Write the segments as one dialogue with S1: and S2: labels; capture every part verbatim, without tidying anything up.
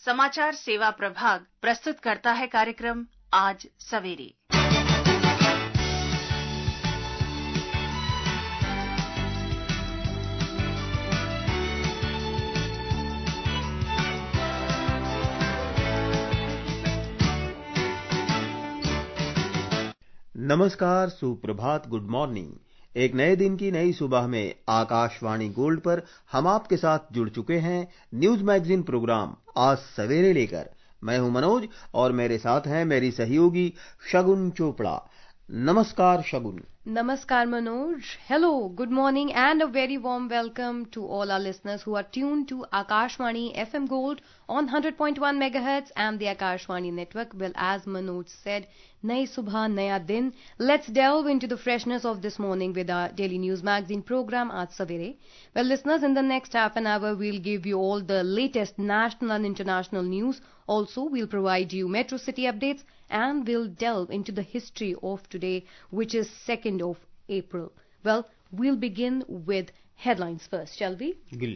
S1: समाचार सेवा प्रभाग प्रस्तुत करता है कार्यक्रम आज सवेरे।
S2: नमस्कार, सुप्रभात, गुड मॉर्निंग। एक नए दिन की नई सुबह में आकाशवाणी गोल्ड पर हम आपके साथ जुड़ चुके हैं न्यूज मैगजीन प्रोग्राम आज सवेरे लेकर। मैं हूं मनोज और मेरे साथ हैं मेरी सहयोगी शगुन चोपड़ा। नमस्कार शगुन।
S3: Namaskar Manoj. Hello, good morning and a very warm welcome to all our listeners who are tuned to Akashvani F M Gold on one hundred point one megahertz and the Akashvani network. Well, as Manoj said, Nai Subha Naya Din. Let's delve into the freshness of this morning with our daily news magazine program Aaj Savere. Well, listeners, in the next half an hour, we'll give you all the latest national and international news. Also, we'll provide you Metro City updates and we'll delve into the history of today, which is second of April. Well, we'll begin with headlines first, shall we?
S2: Gil.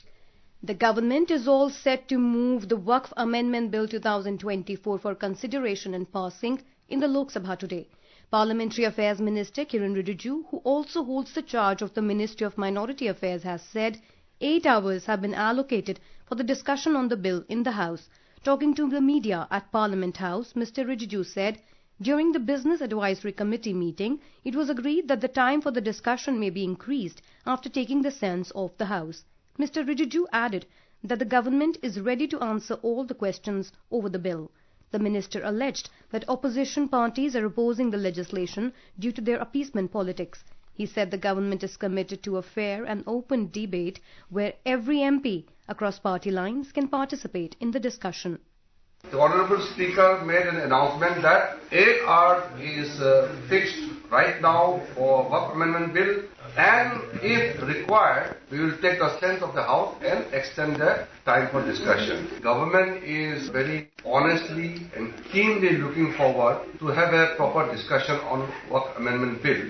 S3: The government is all set to move the Waqf Amendment Bill twenty twenty-four for consideration and passing in the Lok Sabha today. Parliamentary Affairs Minister Kiran Rijiju, who also holds the charge of the Ministry of Minority Affairs, has said eight hours have been allocated for the discussion on the bill in the House. Talking to the media at Parliament House, Mister Rijiju said, during the Business Advisory Committee meeting, it was agreed that the time for the discussion may be increased after taking the sense of the House. Mister Rijiju added that the government is ready to answer all the questions over the bill. The minister alleged that opposition parties are opposing the legislation due to their appeasement politics. He said the government is committed to a fair and open debate where every M P across party lines can participate in the discussion.
S4: The Honourable Speaker made an announcement that eight hours is uh, fixed right now for Waqf Amendment Bill, and if required, we will take the sense of the House and extend the time for discussion. Government is very honestly and keenly looking forward to have a proper discussion on Waqf Amendment Bill.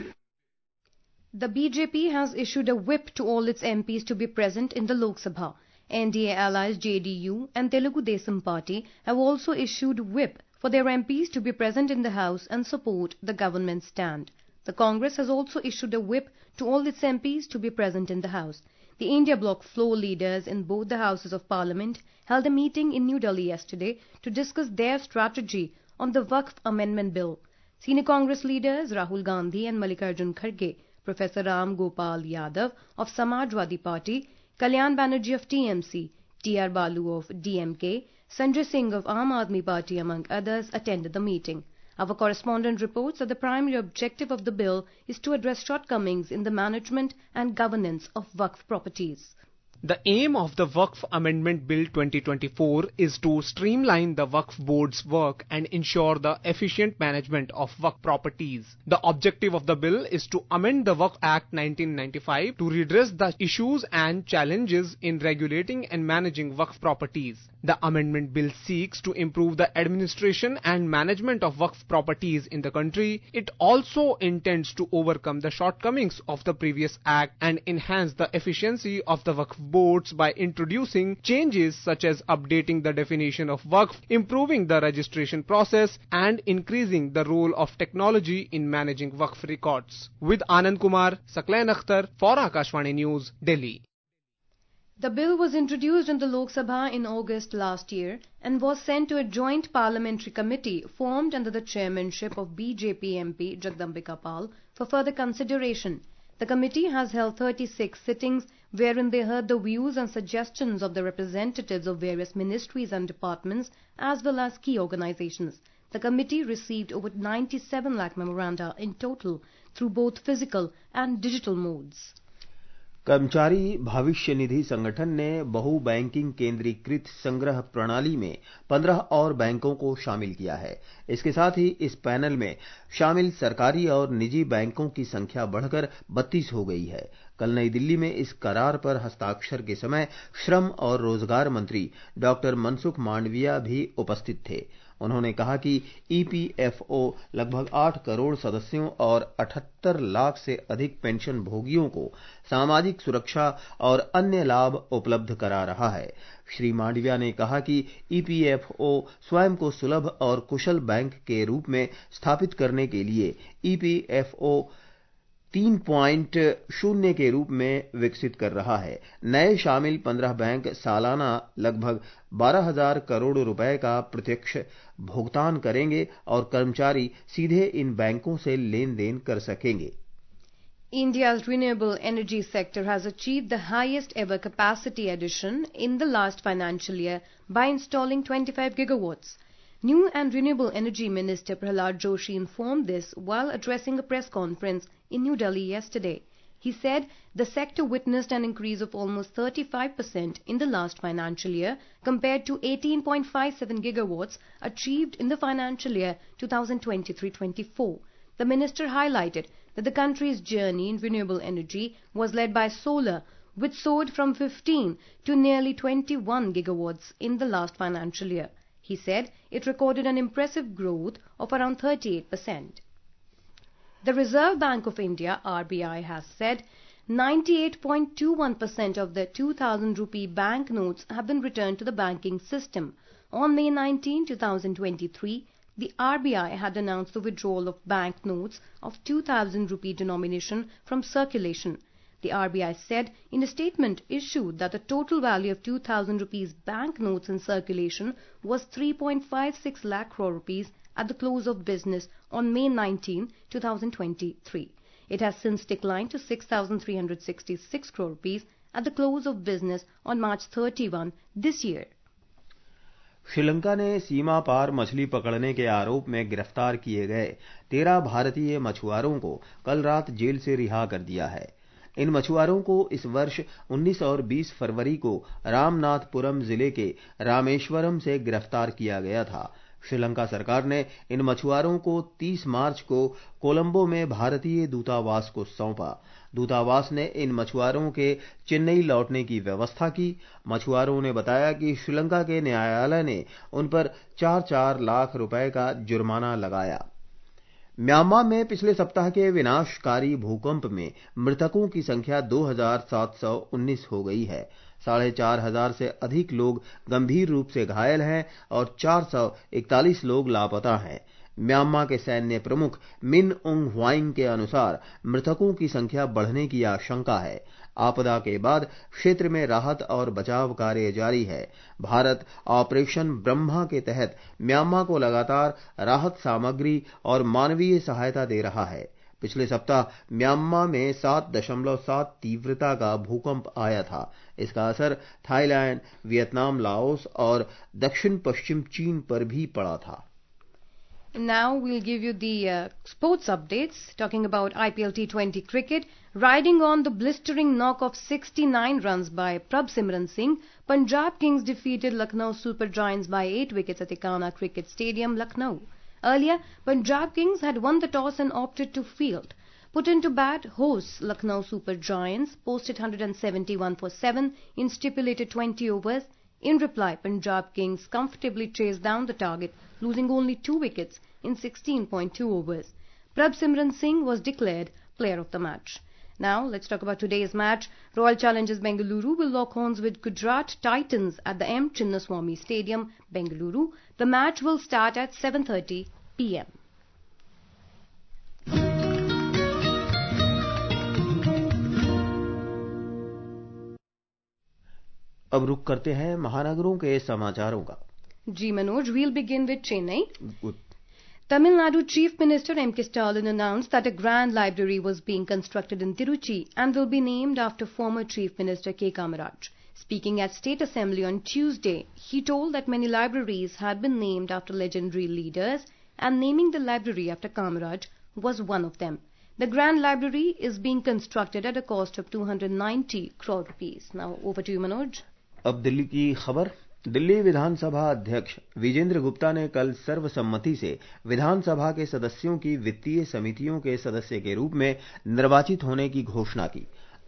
S3: The B J P has issued a whip to all its M Ps to be present in the Lok Sabha. N D A allies J D U and Telugu Desam Party have also issued whip for their M Ps to be present in the House and support the government stand. The Congress has also issued a whip to all its M Ps to be present in the House. The India Bloc floor leaders in both the Houses of Parliament held a meeting in New Delhi yesterday to discuss their strategy on the Waqf Amendment Bill. Senior Congress leaders Rahul Gandhi and Mallikarjun Kharge, Professor Ram Gopal Yadav of Samajwadi Party, Kalyan Banerjee of T M C, T R Balu of D M K, Sanjay Singh of Aam Aadmi Party among others attended the meeting. Our correspondent reports that the primary objective of the bill is to address shortcomings in the management and governance of Waqf properties.
S5: The aim of the Waqf Amendment Bill twenty twenty-four is to streamline the Waqf Board's work and ensure the efficient management of Waqf properties. The objective of the bill is to amend the Waqf Act nineteen ninety-five to redress the issues and challenges in regulating and managing Waqf properties. The amendment bill seeks to improve the administration and management of Waqf properties in the country. It also intends to overcome the shortcomings of the previous act and enhance the efficiency of the Waqf boards by introducing changes such as updating the definition of Waqf, improving the registration process and increasing the role of technology in managing Waqf records. With Anand Kumar, Saklain Akhtar for Akashvani News, Delhi.
S3: The bill was introduced in the Lok Sabha in August last year and was sent to a joint parliamentary committee formed under the chairmanship of B J P M P Jagdambika Pal for further consideration. The committee has held thirty-six sittings wherein they heard the views and suggestions of the representatives of various ministries and departments as well as key organizations. The committee received over ninety-seven lakh memoranda in total through both physical and digital modes.
S2: कर्मचारी भविष्य निधि संगठन ने बहु banking केंद्रीकृत संग्रह प्रणाली में पंद्रह और बैंकों को शामिल किया है। इसके साथ ही इस पैनल में शामिल सरकारी और निजी बैंकों की संख्या बढ़कर बत्तीस हो गई है। कल नई दिल्ली में इस करार पर हस्ताक्षर के समय श्रम और रोजगार मंत्री डॉक्टर मनसुख मांडविया भी उपस्थित थे। उन्होंने कहा कि ईपीएफओ लगभग आठ करोड़ सदस्यों और अठहत्तर लाख से अधिक पेंशन भोगियों को सामाजिक सुरक्षा और अन्य लाभ उपलब्ध करा रहा है। श्री मांडविया ने कहा कि ईपीएफओ स्वयं को सुलभ और कुशल बैंक के रूप में स्थापित करने के लिए ईपीएफओ तीन पॉइंट शून्य के रूप में विकसित कर रहा है। नए शामिल पंद्रह बैंक सालाना लगभग बारह हजार करोड़ रुपए का प्रत्यक्ष भुगतान करेंगे और कर्मचारी सीधे इन बैंकों से लेन देन कर सकेंगे।
S3: India's renewable energy sector has achieved the highest ever capacity addition in the last financial year by installing twenty-five gigawatts. New and Renewable Energy Minister Prahlad Joshi informed this while addressing a press conference in New Delhi yesterday. He said the sector witnessed an increase of almost thirty-five percent in the last financial year compared to eighteen point five seven gigawatts achieved in the financial year twenty twenty-three twenty-four. The minister highlighted that the country's journey in renewable energy was led by solar, which soared from fifteen to nearly twenty-one gigawatts in the last financial year. He said it recorded an impressive growth of around thirty-eight percent. The Reserve Bank of India, R B I, has said ninety-eight point two one percent of the two thousand rupee banknotes have been returned to the banking system. On May nineteenth, twenty twenty-three, the R B I had announced the withdrawal of banknotes of two thousand rupee denomination from circulation. The R B I said in a statement issued that the total value of two thousand rupees banknotes in circulation was three point five six lakh crore rupees at the close of business on May nineteenth, twenty twenty-three. It has since declined to six thousand three hundred sixty-six crore rupees at the close of business on March thirty-first this year.
S2: Sri Lanka ने सीमा पार मछली पकड़ने के आरोप में गिरफ्तार किए गए तेरह भारतीय मछुआरों को कल रात जेल से रिहा कर दिया है। इन मछुआरों को इस वर्ष उन्नीस और बीस फरवरी को रामनाथपुरम जिले के रामेश्वरम से गिरफ्तार किया गया था। श्रीलंका सरकार ने इन मछुआरों को तीस मार्च को कोलंबो में भारतीय दूतावास को सौंपा। दूतावास ने इन मछुआरों के चेन्नई लौटने की व्यवस्था की। मछुआरों ने बताया कि श्रीलंका के न्यायालय ने उन पर चार चार लाख रुपए का जुर्माना लगाया। म्यांमार में पिछले सप्ताह के विनाशकारी भूकंप में मृतकों की संख्या दो हजार सात सौ उन्नीस हो गई है। साढ़े चार हजार से अधिक लोग गंभीर रूप से घायल हैं और चार सौ इकतालीस लोग लापता हैं। म्यांमार के सैन्य प्रमुख मिन उंग ह्वाइंग के अनुसार मृतकों की संख्या बढ़ने की आशंका है। आपदा के बाद क्षेत्र में राहत और बचाव कार्य जारी है। भारत ऑपरेशन ब्रह्मा के तहत म्यांमार को लगातार राहत सामग्री और मानवीय सहायता दे रहा है। पिछले सप्ताह म्यांमार में सात दशमलव सात तीव्रता का भूकंप आया था। इसका असर थाईलैंड, वियतनाम, लाओस और दक्षिण पश्चिम चीन पर भी पड़ा था।
S3: Now we'll give you the uh, sports updates, talking about I P L T twenty cricket. Riding on the blistering knock of sixty-nine runs by Prabhsimran Singh, Punjab Kings defeated Lucknow Super Giants by eight wickets at Ekana Cricket Stadium, Lucknow. Earlier, Punjab Kings had won the toss and opted to field. Put into bat, hosts Lucknow Super Giants posted one hundred seventy-one for seven in stipulated twenty overs. In reply, Punjab Kings comfortably chased down the target, losing only two wickets in sixteen point two overs. Prabhsimran Singh was declared player of the match. Now, let's talk about today's match. Royal Challengers Bengaluru will lock horns with Gujarat Titans at the M. Chinnaswamy Stadium, Bengaluru. The match will start at seven thirty p m
S2: अब रुक करते हैं महानगरों के समाचारों का।
S3: जी Manoj, we'll begin with Chennai. Good. Tamil Nadu Chief Minister M K Stalin announced that a grand library was being constructed in Tiruchi and will be named after former Chief Minister K. Kamaraj. Speaking at State Assembly on Tuesday, he told that many libraries had been named after legendary leaders and naming the library after Kamaraj was one of them. The Grand Library is being constructed at a cost of two hundred ninety crore rupees. Now over to you Manoj.
S2: अब दिल्ली की खबर। दिल्ली विधानसभा अध्यक्ष विजेंद्र गुप्ता ने कल सर्वसम्मति से विधानसभा के सदस्यों की वित्तीय समितियों के सदस्य के रूप में निर्वाचित होने की घोषणा की।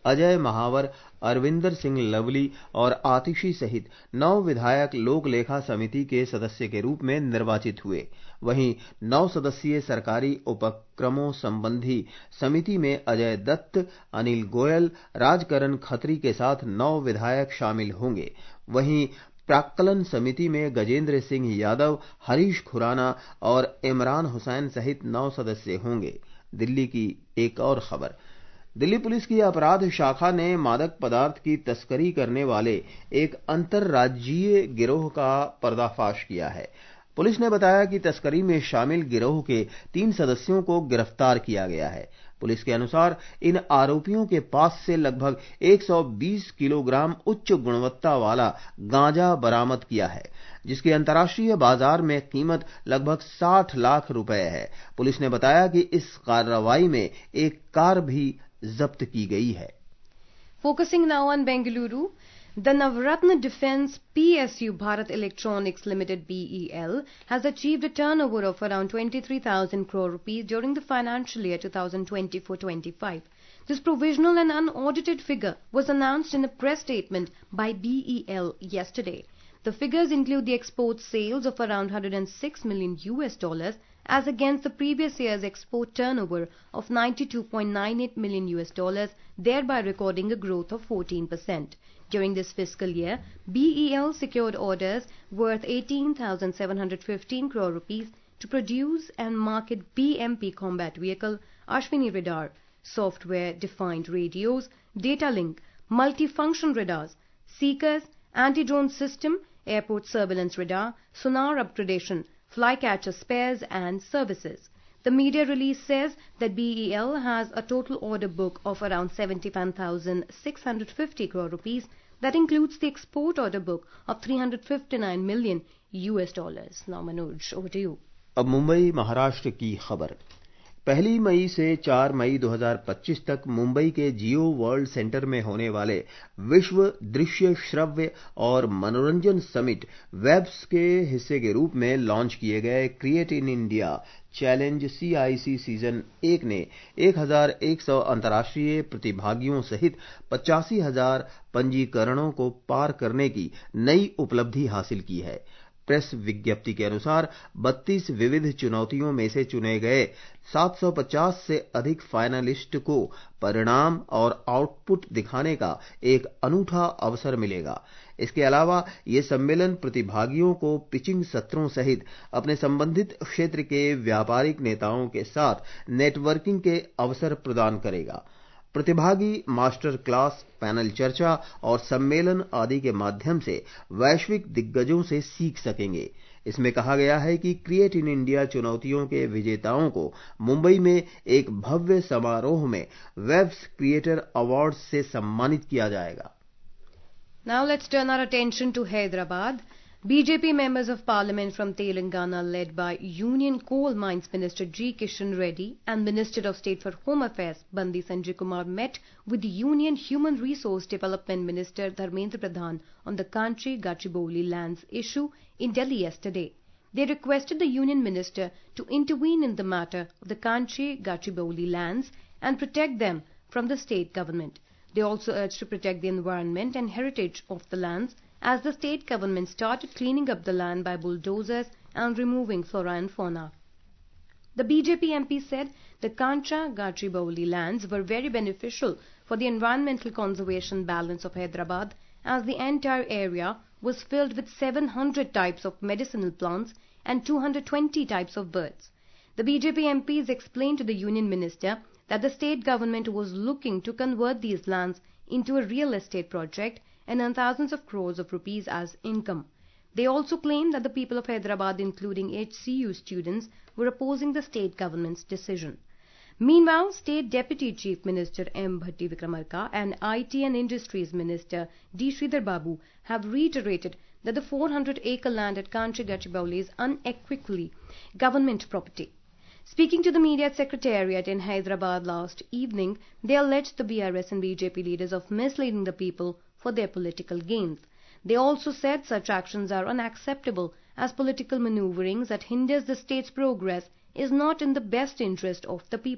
S2: अजय महावर, अरविंदर सिंह लवली और आतिशी सहित नौ विधायक लोक लेखा समिति के सदस्य के रूप में निर्वाचित हुए। वहीं नौ सदस्यीय सरकारी उपक्रमों संबंधी समिति में अजय दत्त, अनिल गोयल, राजकरण खत्री के साथ नौ विधायक शामिल होंगे। वहीं प्राक्कलन समिति में गजेंद्र सिंह यादव, हरीश खुराना और इमरान हुसैन सहित नौ सदस्य होंगे। दिल्ली की एक और खबर। दिल्ली पुलिस की अपराध शाखा ने मादक पदार्थ की तस्करी करने वाले एक अंतर्राज्यीय गिरोह का पर्दाफाश किया है। पुलिस ने बताया कि तस्करी में शामिल गिरोह के तीन सदस्यों को गिरफ्तार किया गया है। पुलिस के अनुसार इन आरोपियों के पास से लगभग एक सौ बीस किलोग्राम उच्च गुणवत्ता वाला गांजा बरामद किया है, जिसकी अंतर्राष्ट्रीय बाजार में कीमत लगभग साठ लाख रुपए है। पुलिस ने बताया कि इस कार्रवाई में एक कार भी जब्त की गई है।
S3: Focusing now on Bengaluru, the Navratna Defence P S U Bharat Electronics Limited B E L has achieved a turnover of around twenty-three thousand crore rupees during the financial year twenty twenty-four twenty-five. This provisional and unaudited figure was announced in a press statement by B E L yesterday. The figures include the export sales of around one hundred six million U S dollars as against the previous year's export turnover of ninety-two point nine eight million U S dollars, thereby recording a growth of fourteen percent. During this fiscal year, B E L secured orders worth eighteen thousand seven hundred fifteen crore rupees to produce and market B M P combat vehicle, Ashwini radar, software-defined radios, data link, multifunction radars, seekers, anti-drone system, airport surveillance radar, sonar upgradation, flycatcher spares and services. The media release says that B E L has a total order book of around seventy-one thousand six hundred fifty crore rupees. That includes the export order book of three hundred fifty-nine million U S dollars. Now Manoj, over to you.
S2: अब मुंबई महाराष्ट्र की खबर। पहली मई से चार मई दो हज़ार पच्चीस तक मुंबई के जियो वर्ल्ड सेंटर में होने वाले विश्व दृश्य श्रव्य और मनोरंजन समिट वेब्स के हिस्से के रूप में लॉन्च किए गए create in India challenge C I C season एक ने एक हज़ार एक सौ अंतर्राष्ट्रीय प्रतिभागियों सहित पचासी हज़ार पंजीकरणों को पार करने की नई उपलब्धि हासिल की है। प्रेस विज्ञप्ति के अनुसार बत्तीस विविध चुनौतियों में से चुने गए सात सौ पचास से अधिक फाइनलिस्ट को परिणाम और आउटपुट दिखाने का एक अनूठा अवसर मिलेगा। इसके अलावा ये सम्मेलन प्रतिभागियों को पिचिंग सत्रों सहित अपने संबंधित क्षेत्र के व्यापारिक नेताओं के साथ नेटवर्किंग के अवसर प्रदान करेगा। प्रतिभागी मास्टर क्लास, पैनल चर्चा और सम्मेलन आदि के माध्यम से वैश्विक दिग्गजों से सीख सकेंगे। इसमें कहा गया है कि क्रिएट इन इंडिया चुनौतियों के विजेताओं को मुंबई में एक भव्य समारोह में वेब्स क्रिएटर अवार्ड से सम्मानित किया जाएगा।
S3: Now let's turn our attention to Hyderabad. B J P members of parliament from Telangana led by Union Coal Mines Minister G. Kishan Reddy and Minister of State for Home Affairs Bandi Sanjay Kumar met with the Union Human Resource Development Minister Dharmendra Pradhan on the Kanchi Gachibowli lands issue in Delhi yesterday. They requested the Union Minister to intervene in the matter of the Kanchi Gachibowli lands and protect them from the state government. They also urged to protect the environment and heritage of the lands as the state government started cleaning up the land by bulldozers and removing flora and fauna. The B J P M P said the Kancha Gachibowli lands were very beneficial for the environmental conservation balance of Hyderabad as the entire area was filled with seven hundred types of medicinal plants and two hundred twenty types of birds. The B J P M Ps explained to the Union Minister that the state government was looking to convert these lands into a real estate project and earn thousands of crores of rupees as income. They also claimed that the people of Hyderabad, including H C U students, were opposing the state government's decision. Meanwhile, State Deputy Chief Minister M. Bhatti Vikramarka and I T and Industries Minister D. Sridhar Babu have reiterated that the four hundred acre land at Kanchi Gachibowli is unequivocally government property. Speaking to the media at Secretariat in Hyderabad last evening, they alleged the B R S and B J P leaders of misleading the people for their political gains. They also said such actions are unacceptable as political maneuverings that hinders the state's progress is not in the best interest of the people.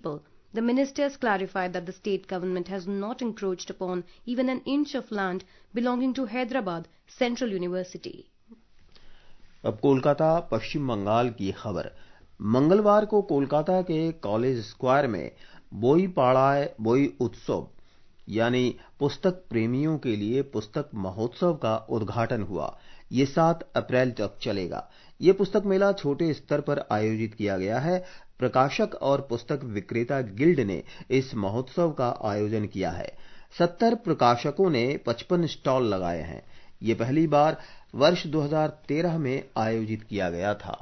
S3: The ministers clarified that the state government has not encroached upon even an inch of land belonging to Hyderabad Central University.
S2: अब कोलकाता पश्चिम बंगाल की खबर। मंगलवार को कोलकाता के college square में बोई पाड़ाय बोई उत्सव यानी पुस्तक प्रेमियों के लिए पुस्तक महोत्सव का उद्घाटन हुआ। ये सात अप्रैल तक चलेगा। ये पुस्तक मेला छोटे स्तर पर आयोजित किया गया है। प्रकाशक और पुस्तक विक्रेता गिल्ड ने इस महोत्सव का आयोजन किया है। सत्तर प्रकाशकों ने पचपन स्टॉल लगाए हैं। ये पहली बार वर्ष दो हज़ार तेरह में आयोजित किया गया था।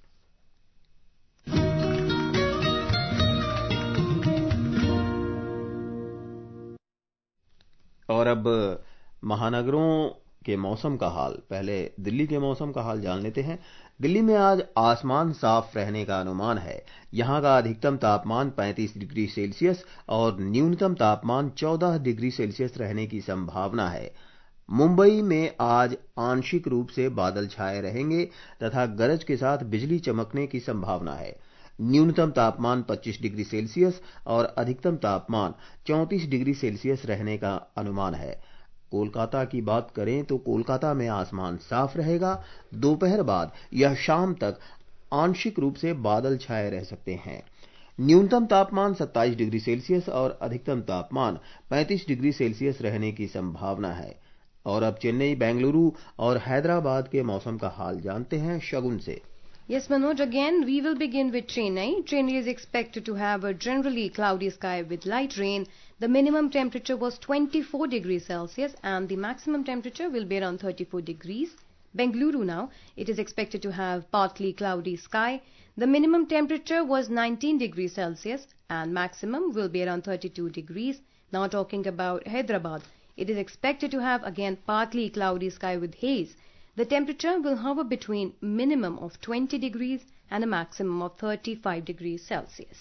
S2: और अब महानगरों के मौसम का हाल। पहले दिल्ली के मौसम का हाल जान लेते हैं। दिल्ली में आज आसमान साफ रहने का अनुमान है। यहां का अधिकतम तापमान पैंतीस डिग्री सेल्सियस और न्यूनतम तापमान चौदह डिग्री सेल्सियस रहने की संभावना है। मुंबई में आज आंशिक रूप से बादल छाए रहेंगे तथा गरज के साथ बिजली चमकने की संभावना है। न्यूनतम तापमान पच्चीस डिग्री सेल्सियस और अधिकतम तापमान चौंतीस डिग्री सेल्सियस रहने का अनुमान है। कोलकाता की बात करें तो कोलकाता में आसमान साफ रहेगा। दोपहर बाद यह शाम तक आंशिक रूप से बादल छाए रह सकते हैं। न्यूनतम तापमान सत्ताईस डिग्री सेल्सियस और अधिकतम तापमान पैंतीस डिग्री सेल्सियस रहने की संभावना है। और अब चेन्नई, बेंगलुरु और हैदराबाद के मौसम का हाल जानते हैं शगुन से।
S3: Yes, Manoj, again we will begin with Chennai. Chennai is expected to have a generally cloudy sky with light rain. The minimum temperature was twenty-four degrees Celsius and the maximum temperature will be around thirty-four degrees. Bengaluru now, it is expected to have partly cloudy sky. The minimum temperature was nineteen degrees Celsius and maximum will be around thirty-two degrees. Now talking about Hyderabad, it is expected to have again partly cloudy sky with haze. The temperature will hover between minimum of twenty degrees and a maximum of thirty-five degrees Celsius.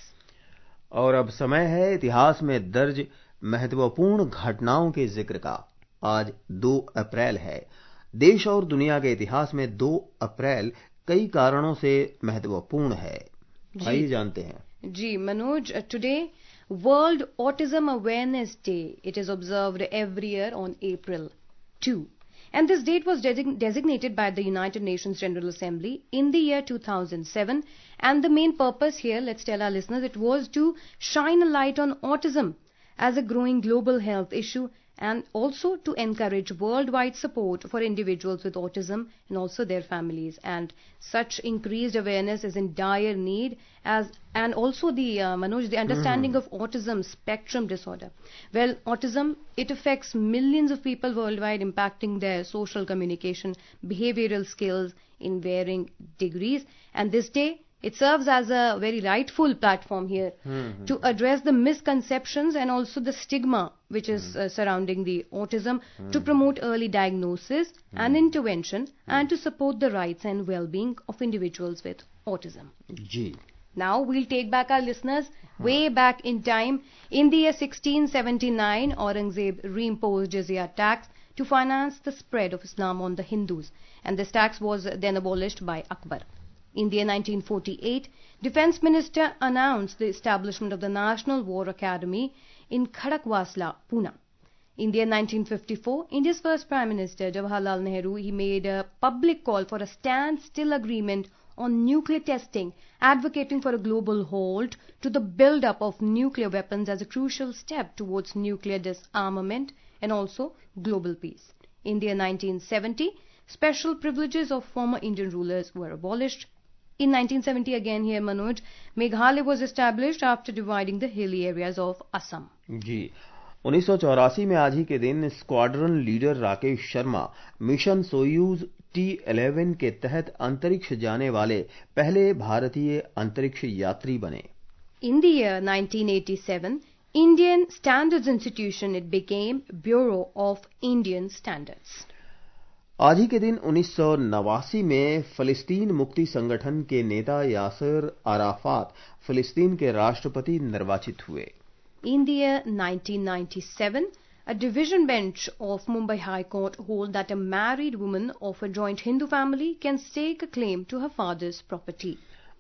S2: और अब समय है इतिहास में दर्ज महत्वपूर्ण घटनाओं के जिक्र का। आज दो अप्रैल है। देश और दुनिया के इतिहास में दो अप्रैल कई कारणों से महत्वपूर्ण है। आइए जानते हैं।
S3: जी Manoj, today World Autism Awareness Day. It is observed every year on April second. And this date was design- designated by the United Nations General Assembly in the year two thousand seven. And the main purpose here, let's tell our listeners, it was to shine a light on autism as a growing global health issue and also to encourage worldwide support for individuals with autism and also their families. And such increased awareness is in dire need as and also the uh, Manoj, the understanding mm. of autism spectrum disorder. Well, autism, it affects millions of people worldwide, impacting their social communication, behavioral skills in varying degrees. And this day, it serves as a very rightful platform here mm-hmm. to address the misconceptions and also the stigma which is mm. uh, surrounding the autism, mm. to promote early diagnosis mm. and intervention mm. and to support the rights and well-being of individuals with autism.
S2: Gee.
S3: Now we'll take back our listeners way back in time. In the year sixteen seventy-nine, Aurangzeb reimposed jizya tax to finance the spread of Islam on the Hindus, and this tax was then abolished by Akbar. In the year nineteen forty-eight, Defence Minister announced the establishment of the National War Academy in Khadakwasla, Pune. In the year nineteen fifty-four, India's first Prime Minister, Jawaharlal Nehru, he made a public call for a standstill agreement on nuclear testing, advocating for a global halt to the build-up of nuclear weapons as a crucial step towards nuclear disarmament and also global peace. In the year nineteen seventy, special privileges of former Indian rulers were abolished. In nineteen seventy again here, Manoj, Meghalaya was established after dividing the hilly areas of Assam.
S2: जी उन्नीस सौ चौरासी में आज ही के दिन squadron leader Rakesh Sharma mission Soyuz T eleven के तहत अंतरिक्ष जाने वाले पहले भारतीय अंतरिक्ष यात्री बने।
S3: In the year nineteen eighty-seven, Indian Standards Institution, it became Bureau of Indian Standards.
S2: आज ही के दिन उन्नीस सौ नवासी में फिलिस्तीन मुक्ति संगठन के नेता यासिर अराफात फिलिस्तीन के राष्ट्रपति निर्वाचित हुए।
S3: In the year nineteen ninety-seven, a division bench of Mumbai High Court ruled that a married woman of a joint Hindu family can stake a claim to her father's property.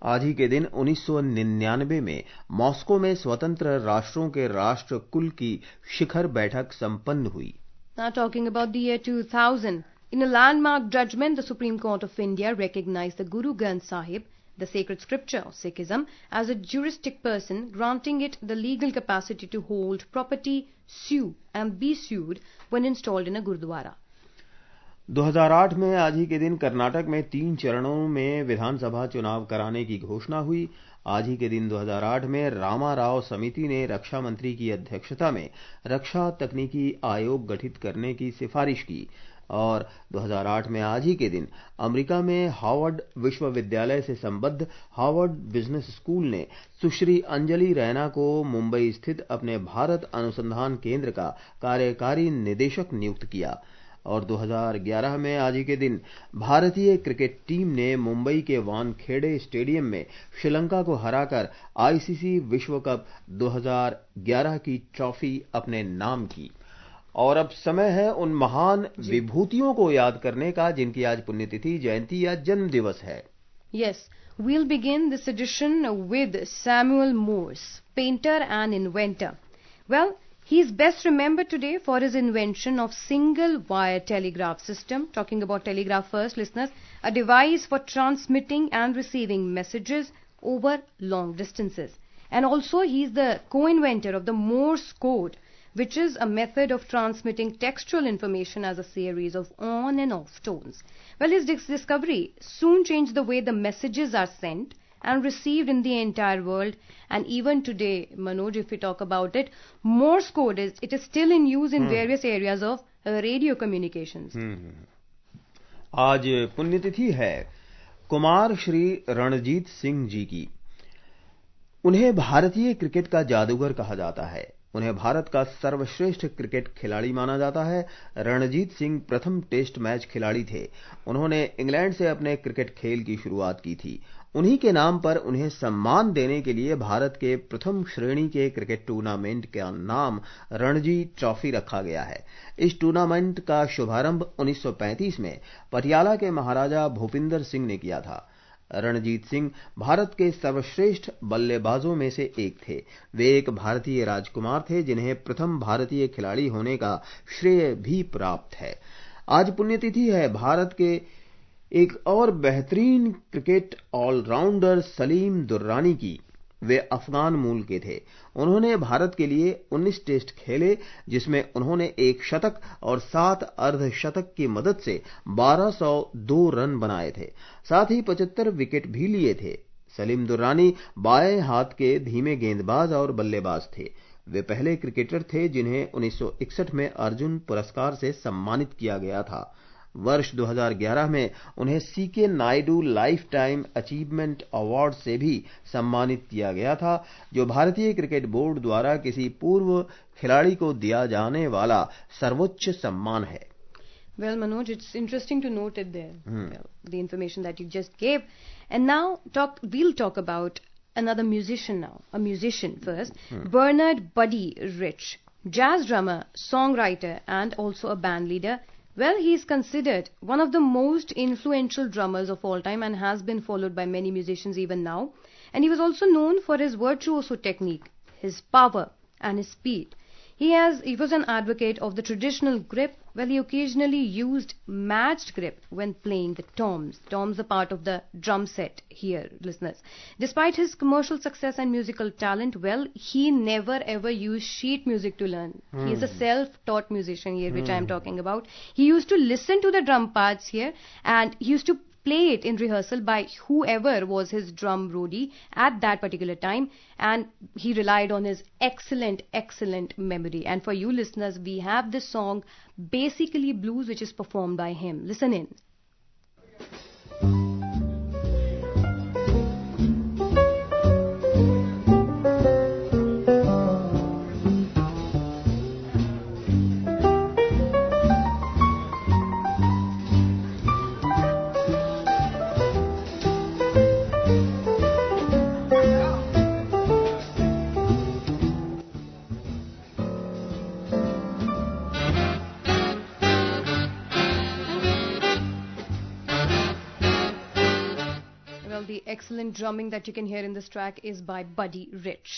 S2: आज ही के दिन उन्नीस सौ निन्यानवे में मॉस्को में स्वतंत्र राष्ट्रों के राष्ट्र कुल की शिखर बैठक संपन्न हुई।
S3: Now talking about the year two thousand, in a landmark judgment, the Supreme Court of India recognized the Guru Granth Sahib, the sacred scripture of Sikhism, as a juristic person, granting it the legal capacity to hold property, sue and be sued when installed in a Gurdwara.
S2: दो हज़ार आठ में आज ही के दिन कर्नाटक में तीन चरणों में विधानसभा चुनाव कराने की घोषणा हुई। आज ही के दिन दो हज़ार आठ में रामा राव समिति ने रक्षा मंत्री की अध्यक्षता में रक्षा तकनीकी आयोग गठित करने की सिफारिश की और दो हज़ार आठ में आज ही के दिन अमेरिका में हार्वर्ड विश्वविद्यालय से संबद्ध हार्वर्ड बिजनेस स्कूल ने सुश्री अंजलि रैना को मुंबई स्थित अपने भारत अनुसंधान केंद्र का कार्यकारी निदेशक नियुक्त किया और दो हज़ार ग्यारह में आज ही के दिन भारतीय क्रिकेट टीम ने मुंबई के वानखेड़े स्टेडियम में श्रीलंका को हराकर आईसीसी विश्व कप दो हज़ार ग्यारह की ट्रॉफी अपने नाम की। और अब समय है उन महान विभूतियों को याद करने का जिनकी आज पुण्यतिथि, जयंती या जन्म दिवस है।
S3: Yes, we'll begin this edition with Samuel Morse, painter and inventor. Well, he is best remembered today for his invention of single wire telegraph system. Talking about telegraph first, listeners, a device for transmitting and receiving messages over long distances. And also he is the co-inventor of the Morse code, which is a method of transmitting textual information as a series of on and off tones. Well, his dis- discovery soon changed the way the messages are sent and received in the entire world. And even today, Manoj, if we talk about it, Morse code is it is still in use in hmm. various areas of uh, radio communications.
S2: hmm. आज पुण्यतिथि है कुमार श्री रणजीत सिंह जी की। उन्हें भारतीय cricket का जादूगर कहा जाता है। उन्हें भारत का सर्वश्रेष्ठ क्रिकेट खिलाड़ी माना जाता है। रणजीत सिंह प्रथम टेस्ट मैच खिलाड़ी थे। उन्होंने इंग्लैंड से अपने क्रिकेट खेल की शुरुआत की थी। उन्हीं के नाम पर उन्हें सम्मान देने के लिए भारत के प्रथम श्रेणी के क्रिकेट टूर्नामेंट का नाम रणजी ट्रॉफी रखा गया है। इस टूर्नामेंट का शुभारंभ उन्नीस सौ पैंतीस में पटियाला के महाराजा भूपिंदर सिंह ने किया था। रणजीत सिंह भारत के सर्वश्रेष्ठ बल्लेबाजों में से एक थे। वे एक भारतीय राजकुमार थे जिन्हें प्रथम भारतीय खिलाड़ी होने का श्रेय भी प्राप्त है। आज पुण्यतिथि है भारत के एक और बेहतरीन क्रिकेट ऑलराउंडर सलीम दुर्रानी की। वे अफगान मूल के थे। उन्होंने भारत के लिए उन्नीस टेस्ट खेले जिसमें उन्होंने एक शतक और सात अर्धशतक की मदद से बारह सौ दो रन बनाए थे। साथ ही पचहत्तर विकेट भी लिए थे। सलीम दुर्रानी बाएं हाथ के धीमे गेंदबाज और बल्लेबाज थे। वे पहले क्रिकेटर थे जिन्हें उन्नीस सौ इकसठ में अर्जुन पुरस्कार से सम्मानित किया गया था। वर्ष दो हज़ार ग्यारह में उन्हें C K Naidu life time achievement award से भी सम्मानित किया गया था, जो भारतीय क्रिकेट बोर्ड द्वारा किसी पूर्व खिलाड़ी को दिया जाने वाला सर्वोच्च सम्मान है।
S3: Well, Manoj, it's interesting to note it there, hmm. well, the information that you just gave. And now talk, we'll talk about another musician now, a musician first, hmm. Bernard Buddy Rich, jazz drummer, songwriter, and also a band leader. Well, he is considered one of the most influential drummers of all time and has been followed by many musicians even now. And he was also known for his virtuoso technique, his power and his speed. He has he was an advocate of the traditional grip, while he occasionally used matched grip when playing the toms. Toms are part of the drum set here, listeners. Despite his commercial success and musical talent, well, he never ever used sheet music to learn. Hmm. He is a self-taught musician here, which hmm. I am talking about. He used to listen to the drum parts here, and he used to play it in rehearsal by whoever was his drum roadie at that particular time, and he relied on his excellent, excellent memory. And for you listeners, we have this song, Basically Blues, which is performed by him. Listen in. Well, the excellent drumming that you can hear in this track is by Buddy Rich.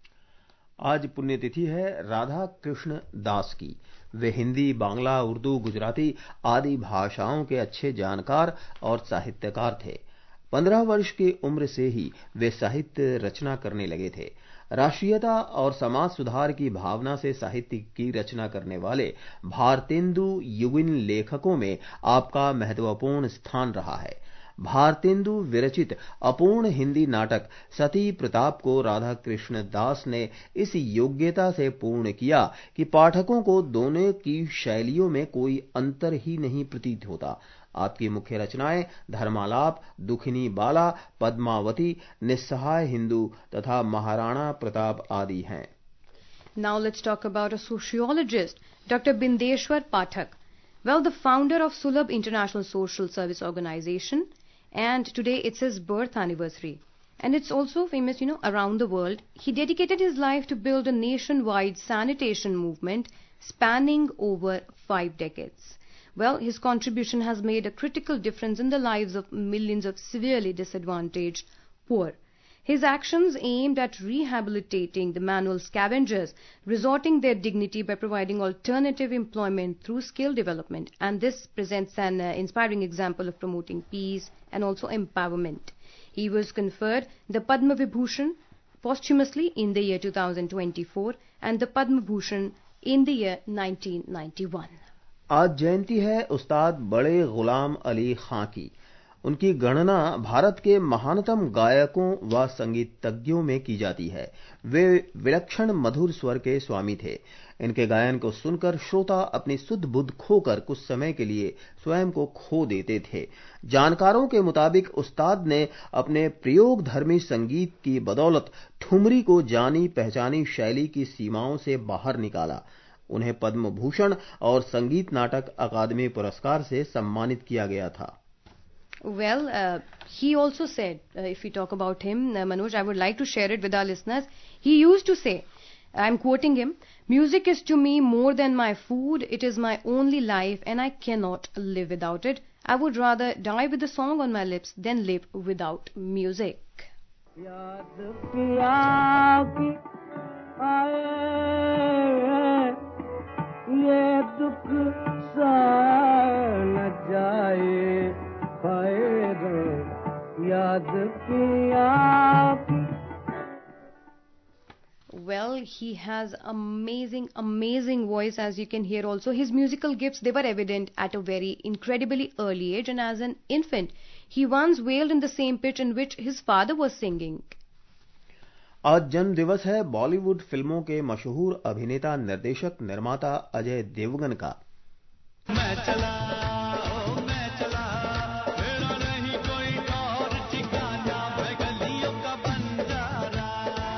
S2: आज पुण्यतिथि है राधा कृष्ण दास की। वे हिंदी, बांग्ला, उर्दू, गुजराती आदि भाषाओं के अच्छे जानकार और साहित्यकार थे। पंद्रह वर्ष की उम्र से ही वे साहित्य रचना करने लगे थे। राष्ट्रीयता और समाज सुधार की भावना से साहित्य की रचना करने वाले भारतेंदु युगीन लेखकों में आपका महत्वपूर्ण स्थान रहा है। भारतेंदु विरचित अपूर्ण हिंदी नाटक सती प्रताप को राधा कृष्ण दास ने इस योग्यता से पूर्ण किया कि पाठकों को दोनों की शैलियों में कोई अंतर ही नहीं प्रतीत होता। आपकी मुख्य रचनाएं धर्मालाप, दुखिनी बाला, पद्मावती, निस्सहाय हिंदू तथा महाराणा प्रताप आदि हैं।
S3: Now let's talk about a sociologist, Doctor Bindeshwar Pathak. Well, the founder of Sulabh International Social Service Organization, and today it's his birth anniversary. And it's also famous, you know, around the world. He dedicated his life to build a nationwide sanitation movement spanning over five decades. Well, his contribution has made a critical difference in the lives of millions of severely disadvantaged poor. His actions aimed at rehabilitating the manual scavengers, restoring their dignity by providing alternative employment through skill development. And this presents an uh, inspiring example of promoting peace and also empowerment. He was conferred the Padma Vibhushan posthumously in the year two thousand twenty-four and the Padma Bhushan in the year nineteen ninety-one.
S2: आज जयंती है उस्ताद बड़े गुलाम अली खां की। उनकी गणना भारत के महानतम गायकों व संगीतज्ञों में की जाती है। वे विलक्षण मधुर स्वर के स्वामी थे। इनके गायन को सुनकर श्रोता अपनी सुध बुध खोकर कुछ समय के लिए स्वयं को खो देते थे। जानकारों के मुताबिक उस्ताद ने अपने प्रयोगधर्मी संगीत की बदौलत ठुमरी को जानी पहचानी शैली की सीमाओं से बाहर निकाला। उन्हें पद्म भूषण और संगीत नाटक अकादमी पुरस्कार से सम्मानित किया गया था।
S3: Well, uh, he also said, uh, if we talk about him, uh, Manoj, I would like to share it with our listeners. He used to say, I'm quoting him, "Music is to me more than my food. It is my only life and I cannot live without it. I would rather die with a song on my lips than live without music." Well, he has amazing, amazing voice, as you can hear also. His musical gifts, they were evident at a very incredibly early age, and as an infant, he once wailed in the same pitch in which his father was singing.
S2: आज जन्म दिवस है बॉलीवुड फिल्मों के मशहूर अभिनेता, निर्देशक, निर्माता अजय देवगन का। मैं चला, ओ मैं चला, मेरा नहीं कोई और ठिकाना, मैं गलियों का बंजारा।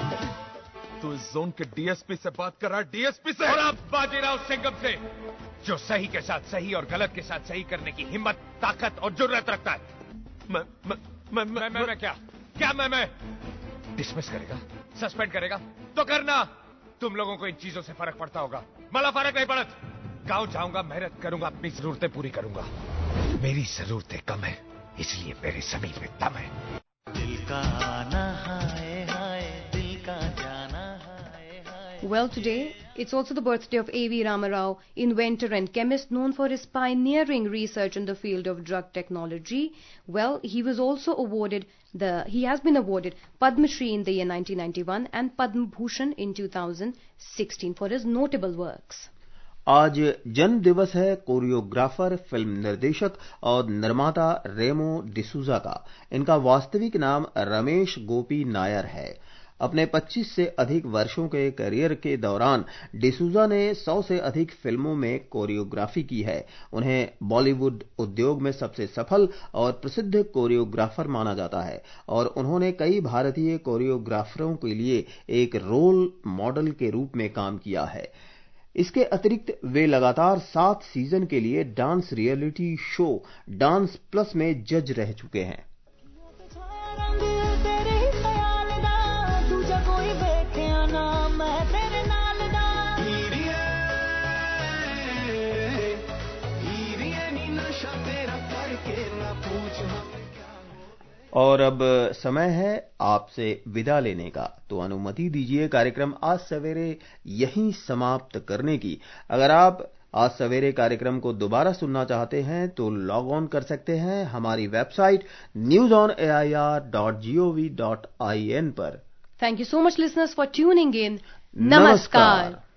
S6: तू इस जोन के डीएसपी से बात कर रहा है, डीएसपी से? और अब बाजीराव सिंघम से, जो सही के साथ सही और गलत के साथ सही करने की हिम्मत, ताकत और जुर्रत रखता है। मैं मैं मैं मैं, मैं, मैं क्या क्या मैं मैं डिसमिस करेगा, सस्पेंड करेगा तो करना। तुम लोगों को इन चीजों से फर्क पड़ता होगा, मला फर्क नहीं पड़त। गांव जाऊंगा, मेहनत करूंगा, अपनी जरूरतें पूरी करूंगा। मेरी जरूरतें कम है, इसलिए मेरे जमीन में दम है। दिल का आना हाय हाय, दिल का जाना हाय हाय।
S3: Well, today it's also the birthday of A V Rama Rao, inventor and chemist known for his pioneering research in the field of drug technology. Well, he was also awarded the he has been awarded Padma Shri in the year nineteen ninety-one and Padma Bhushan in two thousand sixteen for his notable works.
S2: आज जन्म दिवस है choreographer, film निर्देशक और निर्माता रेमो डिसूजा का। इनका वास्तविक नाम रमेश गोपी नायर है। अपने पच्चीस से अधिक वर्षों के करियर के दौरान डिसूजा ने सौ से अधिक फिल्मों में कोरियोग्राफी की है। उन्हें बॉलीवुड उद्योग में सबसे सफल और प्रसिद्ध कोरियोग्राफर माना जाता है और उन्होंने कई भारतीय कोरियोग्राफरों के लिए एक रोल मॉडल के रूप में काम किया है। इसके अतिरिक्त वे लगातार सात सीजन के लिए dance reality show dance plus में जज रह चुके हैं। और अब समय है आपसे विदा लेने का, तो अनुमति दीजिए कार्यक्रम आज सवेरे यहीं समाप्त करने की। अगर आप आज सवेरे कार्यक्रम को दोबारा सुनना चाहते हैं तो लॉग ऑन कर सकते हैं हमारी website news on A I R dot gov dot in पर।
S3: Thank you so much listeners for tuning in.
S2: नमस्कार।
S3: Namaskar.